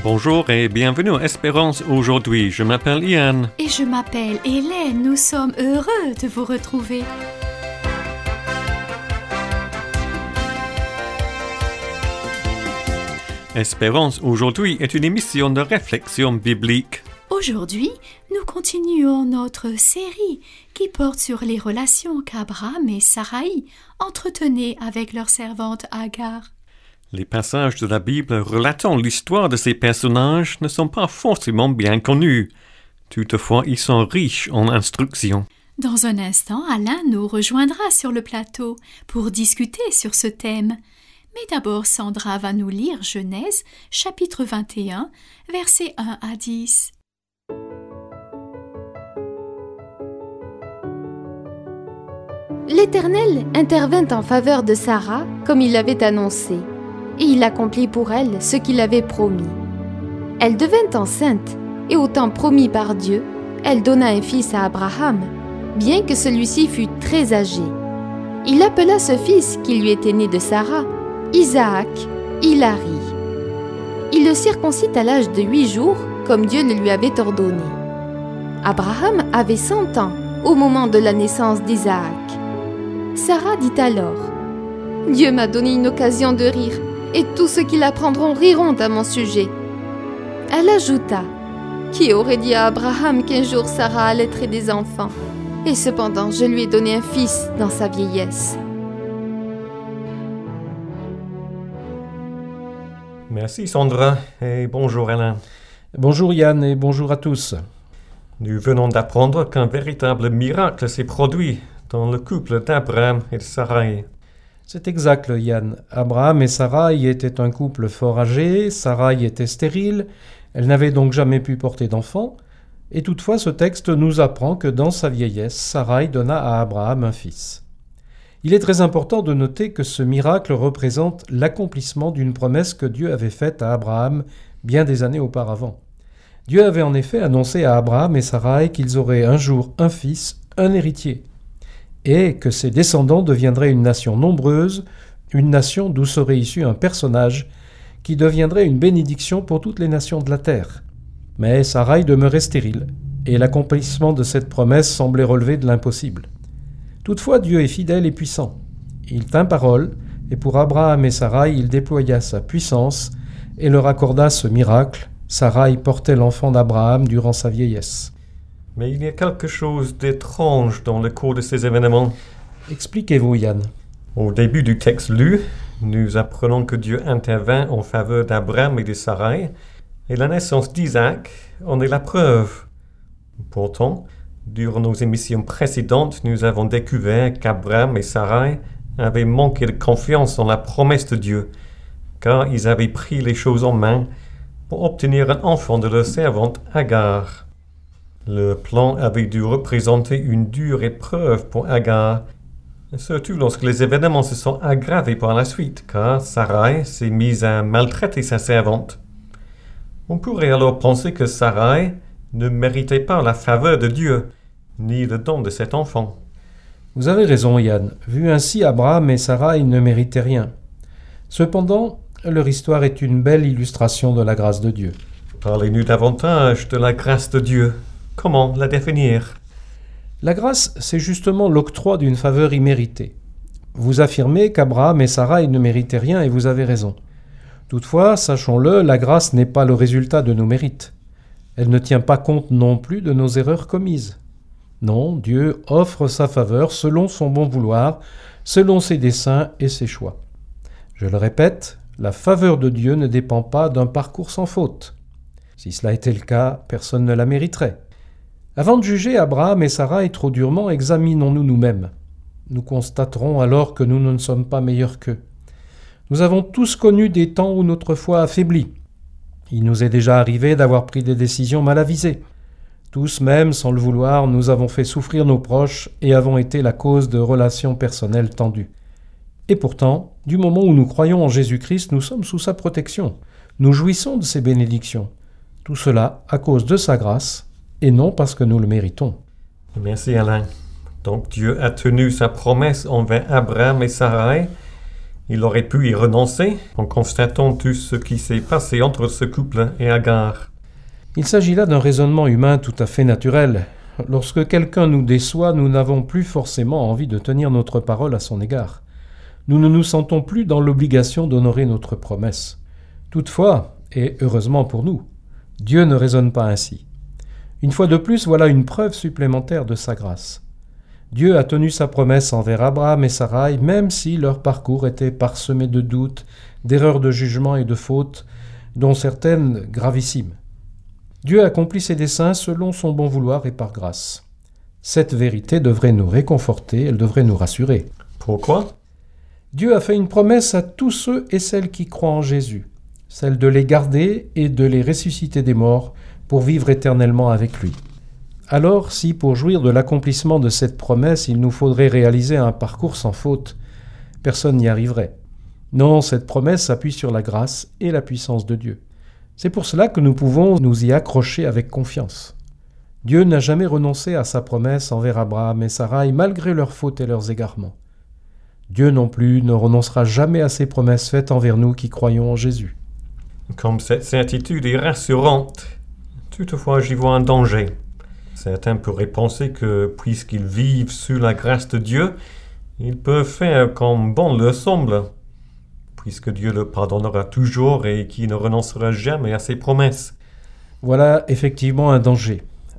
Bonjour et bienvenue à Espérance aujourd'hui. Je m'appelle Ian. Et je m'appelle Hélène. Nous sommes heureux de vous retrouver. Espérance aujourd'hui est une émission de réflexion biblique. Aujourd'hui, nous continuons notre série qui porte sur les relations qu'Abraham et Sarai entretenaient avec leur servante Agar. Les passages de la Bible relatant l'histoire de ces personnages ne sont pas forcément bien connus. Toutefois, ils sont riches en instructions. Dans un instant, Alain nous rejoindra sur le plateau pour discuter sur ce thème. Mais d'abord, Sandra va nous lire Genèse, chapitre 21, versets 1 à 10. L'Éternel intervint en faveur de Sarah comme il l'avait annoncé, et il accomplit pour elle ce qu'il avait promis. Elle devint enceinte, et au temps promis par Dieu, elle donna un fils à Abraham, bien que celui-ci fût très âgé. Il appela ce fils qui lui était né de Sarah, Isaac, Hilari. Il le circoncit à l'âge de 8 jours, comme Dieu le lui avait ordonné. Abraham avait 100 ans au moment de la naissance d'Isaac. Sarah dit alors : « Dieu m'a donné une occasion de rire, et tous ceux qui l'apprendront riront à mon sujet. » Elle ajouta : « Qui aurait dit à Abraham qu'un jour Sarah allaiterait des enfants ? Et cependant, je lui ai donné un fils dans sa vieillesse. » Merci Sandra et bonjour Alain. Bonjour Yann et bonjour à tous. Nous venons d'apprendre qu'un véritable miracle s'est produit dans le couple d'Abraham et de Sarai. C'est exact Yann. Abraham et Sarai étaient un couple fort âgé, Sarai était stérile, elle n'avait donc jamais pu porter d'enfant, et toutefois ce texte nous apprend que dans sa vieillesse, Sarai donna à Abraham un fils. Il est très important de noter que ce miracle représente l'accomplissement d'une promesse que Dieu avait faite à Abraham bien des années auparavant. Dieu avait en effet annoncé à Abraham et Sarai qu'ils auraient un jour un fils, un héritier, et que ses descendants deviendraient une nation nombreuse, une nation d'où serait issu un personnage qui deviendrait une bénédiction pour toutes les nations de la terre. Mais Sarai demeurait stérile, et l'accomplissement de cette promesse semblait relever de l'impossible. Toutefois, Dieu est fidèle et puissant. Il tint parole, et pour Abraham et Sarai, il déploya sa puissance et leur accorda ce miracle. Sarai portait l'enfant d'Abraham durant sa vieillesse. Mais il y a quelque chose d'étrange dans le cours de ces événements. Expliquez-vous, Yann. Au début du texte lu, nous apprenons que Dieu intervint en faveur d'Abraham et de Sarai, et la naissance d'Isaac en est la preuve. Pourtant, durant nos émissions précédentes, nous avons découvert qu'Abraham et Sarai avaient manqué de confiance en la promesse de Dieu, car ils avaient pris les choses en main pour obtenir un enfant de leur servante Agar. Le plan avait dû représenter une dure épreuve pour Agar, surtout lorsque les événements se sont aggravés par la suite, car Sarai s'est mise à maltraiter sa servante. On pourrait alors penser que Sarai ne méritait pas la faveur de Dieu, ni le don de cet enfant. Vous avez raison, Yann. Vu ainsi, Abraham et Sarai ne méritaient rien. Cependant, leur histoire est une belle illustration de la grâce de Dieu. Parlez-nous davantage de la grâce de Dieu. Comment la définir ? La grâce, c'est justement l'octroi d'une faveur imméritée. Vous affirmez qu'Abraham et Sarai ne méritaient rien et vous avez raison. Toutefois, sachons-le, la grâce n'est pas le résultat de nos mérites. Elle ne tient pas compte non plus de nos erreurs commises. Non, Dieu offre sa faveur selon son bon vouloir, selon ses desseins et ses choix. Je le répète, la faveur de Dieu ne dépend pas d'un parcours sans faute. Si cela était le cas, personne ne la mériterait. Avant de juger Abraham et Sarai trop durement, examinons-nous nous-mêmes. Nous constaterons alors que nous ne sommes pas meilleurs qu'eux. Nous avons tous connu des temps où notre foi affaiblit. Il nous est déjà arrivé d'avoir pris des décisions mal avisées. Tous même, sans le vouloir, nous avons fait souffrir nos proches et avons été la cause de relations personnelles tendues. Et pourtant, du moment où nous croyons en Jésus-Christ, nous sommes sous sa protection. Nous jouissons de ses bénédictions. Tout cela à cause de sa grâce, et non parce que nous le méritons. Merci Alain. Donc Dieu a tenu sa promesse envers Abraham et Sarai, Il aurait pu y renoncer en constatant tout ce qui s'est passé entre ce couple et Agar. Il s'agit là d'un raisonnement humain tout à fait naturel. Lorsque quelqu'un nous déçoit, nous n'avons plus forcément envie de tenir notre parole à son égard. Nous ne nous sentons plus dans l'obligation d'honorer notre promesse. Toutefois, et heureusement pour nous, Dieu ne raisonne pas ainsi. Une fois de plus, voilà une preuve supplémentaire de sa grâce. Dieu a tenu sa promesse envers Abraham et Sarai, même si leur parcours était parsemé de doutes, d'erreurs de jugement et de fautes, dont certaines gravissimes. Dieu accomplit ses desseins selon son bon vouloir et par grâce. Cette vérité devrait nous réconforter, elle devrait nous rassurer. Pourquoi? Dieu a fait une promesse à tous ceux et celles qui croient en Jésus, celle de les garder et de les ressusciter des morts pour vivre éternellement avec lui. Alors, si pour jouir de l'accomplissement de cette promesse, il nous faudrait réaliser un parcours sans faute, personne n'y arriverait. Non, cette promesse s'appuie sur la grâce et la puissance de Dieu. C'est pour cela que nous pouvons nous y accrocher avec confiance. Dieu n'a jamais renoncé à sa promesse envers Abraham et Sarai malgré leurs fautes et leurs égarements. Dieu non plus ne renoncera jamais à ses promesses faites envers nous qui croyons en Jésus. Comme cette certitude est rassurante, toutefois j'y vois un danger. Certains pourraient penser que, puisqu'ils vivent sous la grâce de Dieu, ils peuvent faire comme bon leur semble, puisque Dieu le pardonnera toujours et qu'il ne renoncera jamais à ses promesses. Voilà effectivement un danger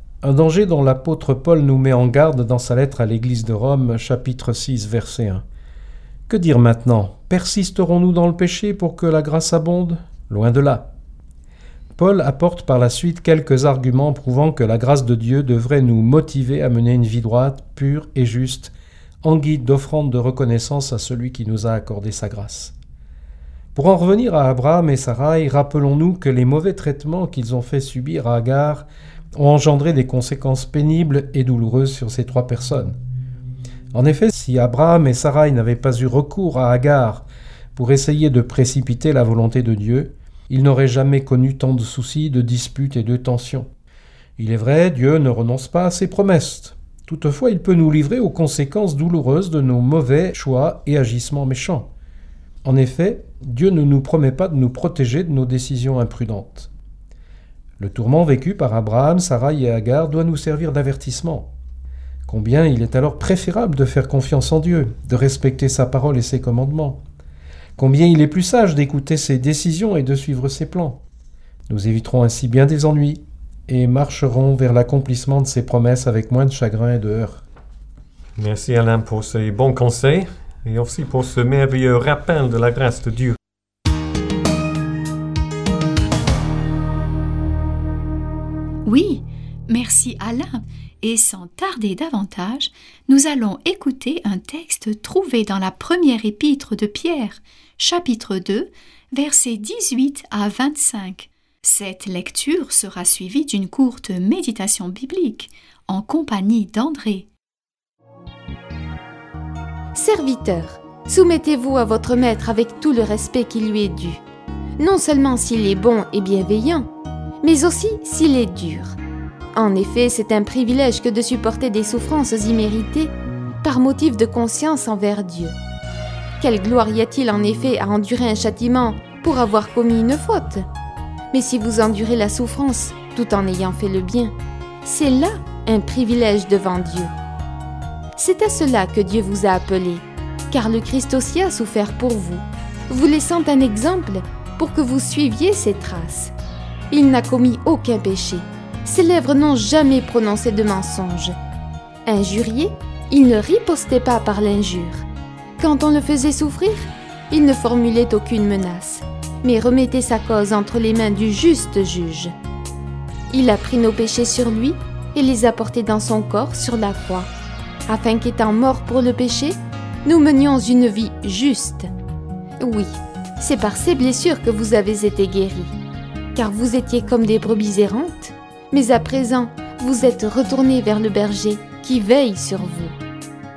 dont l'apôtre Paul nous met en garde dans sa lettre à l'église de Rome, chapitre 6, verset 1. Que dire maintenant? Persisterons-nous dans le péché pour que la grâce abonde? Loin de là. Paul apporte par la suite quelques arguments prouvant que la grâce de Dieu devrait nous motiver à mener une vie droite, pure et juste, en guide d'offrande de reconnaissance à celui qui nous a accordé sa grâce. Pour en revenir à Abraham et Sarai, rappelons-nous que les mauvais traitements qu'ils ont fait subir à Agar ont engendré des conséquences pénibles et douloureuses sur ces trois personnes. En effet, si Abraham et Sarai n'avaient pas eu recours à Agar pour essayer de précipiter la volonté de Dieu, ils n'auraient jamais connu tant de soucis, de disputes et de tensions. Il est vrai, Dieu ne renonce pas à ses promesses. Toutefois, il peut nous livrer aux conséquences douloureuses de nos mauvais choix et agissements méchants. En effet, Dieu ne nous promet pas de nous protéger de nos décisions imprudentes. Le tourment vécu par Abraham, Sarai et Agar doit nous servir d'avertissement. Combien il est alors préférable de faire confiance en Dieu, de respecter sa parole et ses commandements. Combien il est plus sage d'écouter ses décisions et de suivre ses plans. Nous éviterons ainsi bien des ennuis et marcherons vers l'accomplissement de ses promesses avec moins de chagrin et de heurts. Merci Alain pour ces bons conseils et aussi pour ce merveilleux rappel de la grâce de Dieu. Oui, merci Alain. Et sans tarder davantage, nous allons écouter un texte trouvé dans la première épître de Pierre, chapitre 2, versets 18 à 25. Cette lecture sera suivie d'une courte méditation biblique en compagnie d'André. Serviteurs, soumettez-vous à votre maître avec tout le respect qui lui est dû, non seulement s'il est bon et bienveillant, mais aussi s'il est dur. En effet, c'est un privilège que de supporter des souffrances imméritées par motif de conscience envers Dieu. Quelle gloire y a-t-il en effet à endurer un châtiment pour avoir commis une faute? Mais si vous endurez la souffrance tout en ayant fait le bien, c'est là un privilège devant Dieu. C'est à cela que Dieu vous a appelé, car le Christ aussi a souffert pour vous, vous laissant un exemple pour que vous suiviez ses traces. Il n'a commis aucun péché. Ses lèvres n'ont jamais prononcé de mensonge. Injurié, il ne ripostait pas par l'injure. Quand on le faisait souffrir, il ne formulait aucune menace, mais remettait sa cause entre les mains du juste juge. Il a pris nos péchés sur lui et les a portés dans son corps sur la croix, afin qu'étant morts pour le péché, nous menions une vie juste. Oui, c'est par ces blessures que vous avez été guéris, car vous étiez comme des brebis errantes, mais à présent, vous êtes retournés vers le berger qui veille sur vous.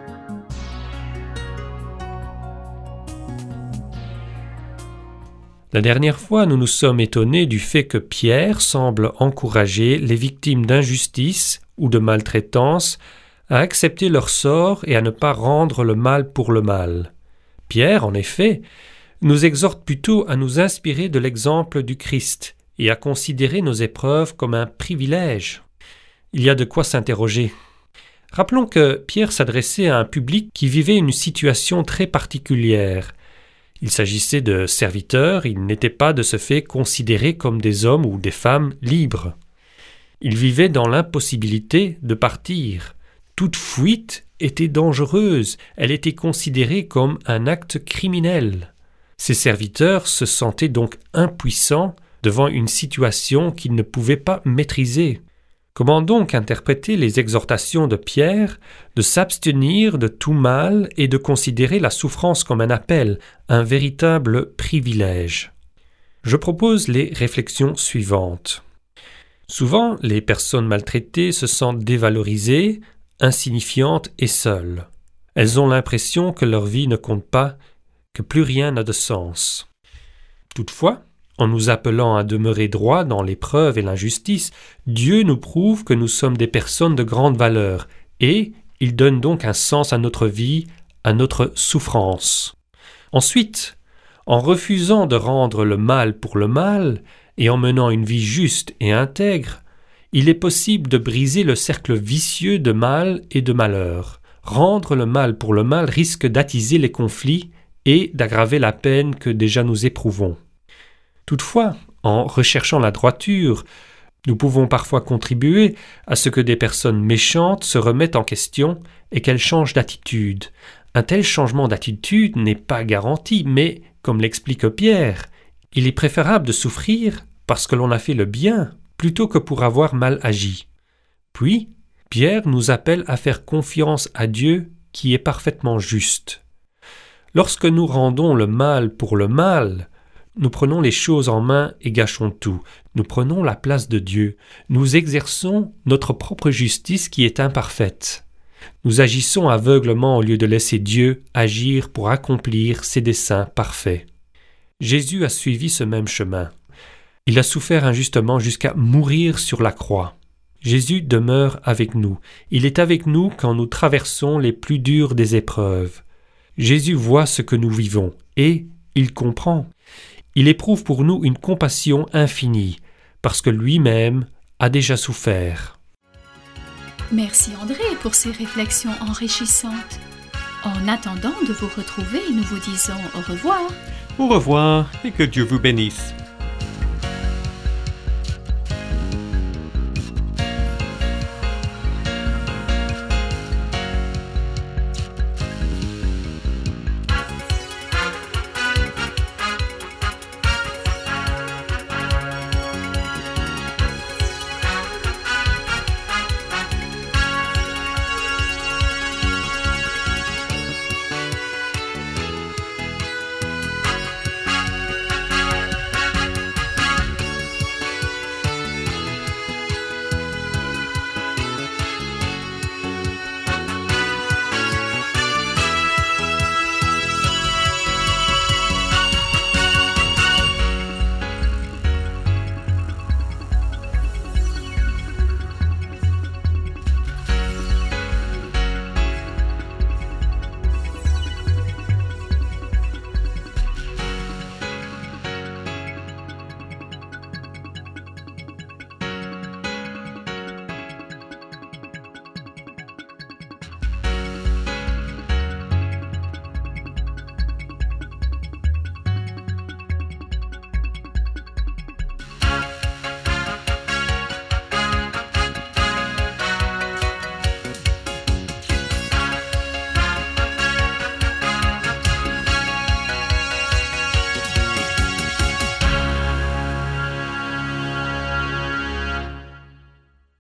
La dernière fois, nous nous sommes étonnés du fait que Pierre semble encourager les victimes d'injustice ou de maltraitance à accepter leur sort et à ne pas rendre le mal pour le mal. Pierre, en effet, nous exhorte plutôt à nous inspirer de l'exemple du Christ et à considérer nos épreuves comme un privilège. Il y a de quoi s'interroger. Rappelons que Pierre s'adressait à un public qui vivait une situation très particulière. Il s'agissait de serviteurs, ils n'étaient pas de ce fait considérés comme des hommes ou des femmes libres. Ils vivaient dans l'impossibilité de partir. Toute fuite était dangereuse, elle était considérée comme un acte criminel. Ces serviteurs se sentaient donc impuissants devant une situation qu'ils ne pouvaient pas maîtriser. Comment donc interpréter les exhortations de Pierre de s'abstenir de tout mal et de considérer la souffrance comme un appel, un véritable privilège? Je propose les réflexions suivantes. Souvent, les personnes maltraitées se sentent dévalorisées, insignifiantes et seules. Elles ont l'impression que leur vie ne compte pas, que plus rien n'a de sens. Toutefois, en nous appelant à demeurer droits dans l'épreuve et l'injustice, Dieu nous prouve que nous sommes des personnes de grande valeur et il donne donc un sens à notre vie, à notre souffrance. Ensuite, en refusant de rendre le mal pour le mal et en menant une vie juste et intègre, il est possible de briser le cercle vicieux de mal et de malheur. Rendre le mal pour le mal risque d'attiser les conflits et d'aggraver la peine que déjà nous éprouvons. Toutefois, en recherchant la droiture, nous pouvons parfois contribuer à ce que des personnes méchantes se remettent en question et qu'elles changent d'attitude. Un tel changement d'attitude n'est pas garanti, mais, comme l'explique Pierre, il est préférable de souffrir parce que l'on a fait le bien plutôt que pour avoir mal agi. Puis, Pierre nous appelle à faire confiance à Dieu qui est parfaitement juste. Lorsque nous rendons le mal pour le mal, nous prenons les choses en main et gâchons tout. Nous prenons la place de Dieu. Nous exerçons notre propre justice qui est imparfaite. Nous agissons aveuglement au lieu de laisser Dieu agir pour accomplir ses desseins parfaits. Jésus a suivi ce même chemin. Il a souffert injustement jusqu'à mourir sur la croix. Jésus demeure avec nous. Il est avec nous quand nous traversons les plus dures des épreuves. Jésus voit ce que nous vivons et il comprend. Il éprouve pour nous une compassion infinie, parce que lui-même a déjà souffert. Merci André pour ces réflexions enrichissantes. En attendant de vous retrouver, nous vous disons au revoir. Au revoir et que Dieu vous bénisse.